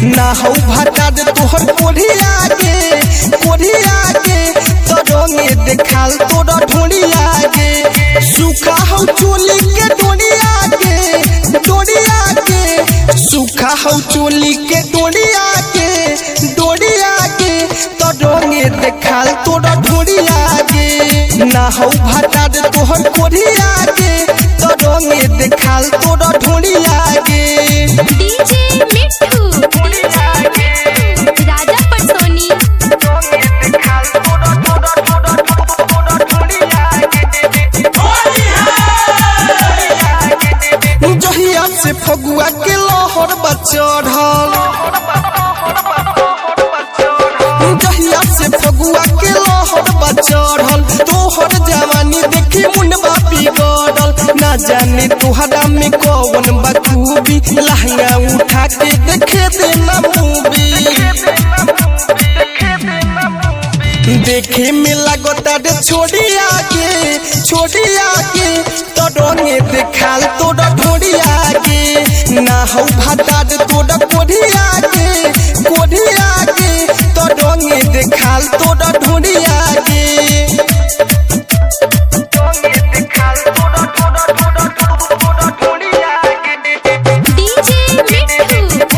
ना हो भाता दे तोहर कोढ़िया के तो रंगे देखाल तोरा ढोड़िया के सूखा हो चोली के डोरिया के सूखा हो चोली के डोरिया के तो रंगे देखाल तोरा ढोड़िया के ना हो भाता दे तोहर कोढ़िया के तो रंगे देखाल तोरा ढोड़िया के डीजे मिट्ठू राजा पटसोनी जहिया से फगुआ के लहर बचढ़ल जहिया से फगुआ के लहर बचढ़ल तोहर जवानी देखी मुंडवा बिगड़ल ना जाने तोहरा में कौन बखूबी लहंगा उठा के देखे देना मूवी देखे में लगता रे छोड़िया के तो रंगे देखाल तोरा ढोड़िया के ना हो भाता दे तोरा कोढ़िया के तो रंगे देखाल तोरा ढोड़िया के DJ Mitthu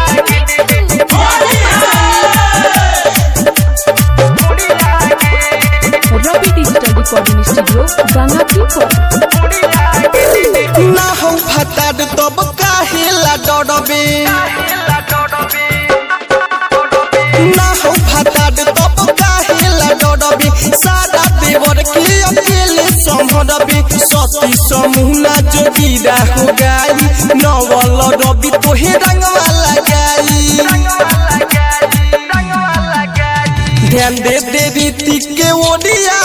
Ravi digital recording studio Gangapur. ना हो भाता दे तब काहेला डरबे ना हो भाता दे तब काहेला डरबे सादा देवर के अकेले संभरबे सती समूना जोगीरा हो गाई नवल रवि तोहे रंगवा लगाई ध्यान दे रीति के ओडिया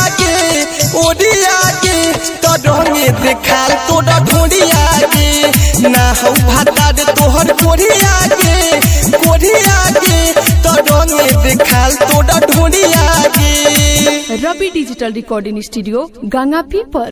के तो रंगे देखाल तोरा ढोड़िया के ना हो भाता दे तोहर कोढ़िया के तो रंगे देखाल तोरा ढोड़िया के Ravi digital recording studio Gangapur.